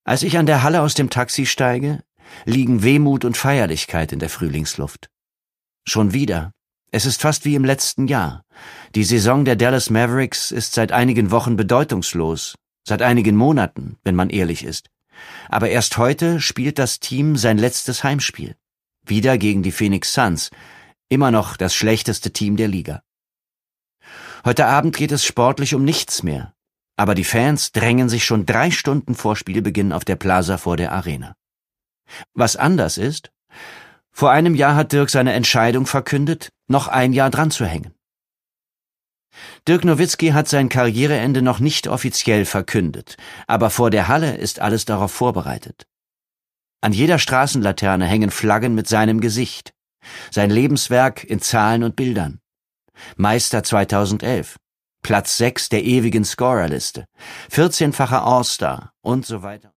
Als ich an der Halle aus dem Taxi steige, liegen Wehmut und Feierlichkeit in der Frühlingsluft. Schon wieder. Es ist fast wie im letzten Jahr. Die Saison der Dallas Mavericks ist seit einigen Wochen bedeutungslos, seit einigen Monaten, wenn man ehrlich ist. Aber erst heute spielt das Team sein letztes Heimspiel. Wieder gegen die Phoenix Suns, immer noch das schlechteste Team der Liga. Heute Abend geht es sportlich um nichts mehr. Aber die Fans drängen sich schon 3 Stunden vor Spielbeginn auf der Plaza vor der Arena. Was anders ist: Vor einem Jahr hat Dirk seine Entscheidung verkündet, noch ein Jahr dran zu hängen. Dirk Nowitzki hat sein Karriereende noch nicht offiziell verkündet, aber vor der Halle ist alles darauf vorbereitet. An jeder Straßenlaterne hängen Flaggen mit seinem Gesicht, sein Lebenswerk in Zahlen und Bildern. Meister 2011, Platz 6 der ewigen Scorerliste, 14-facher All-Star und so weiter.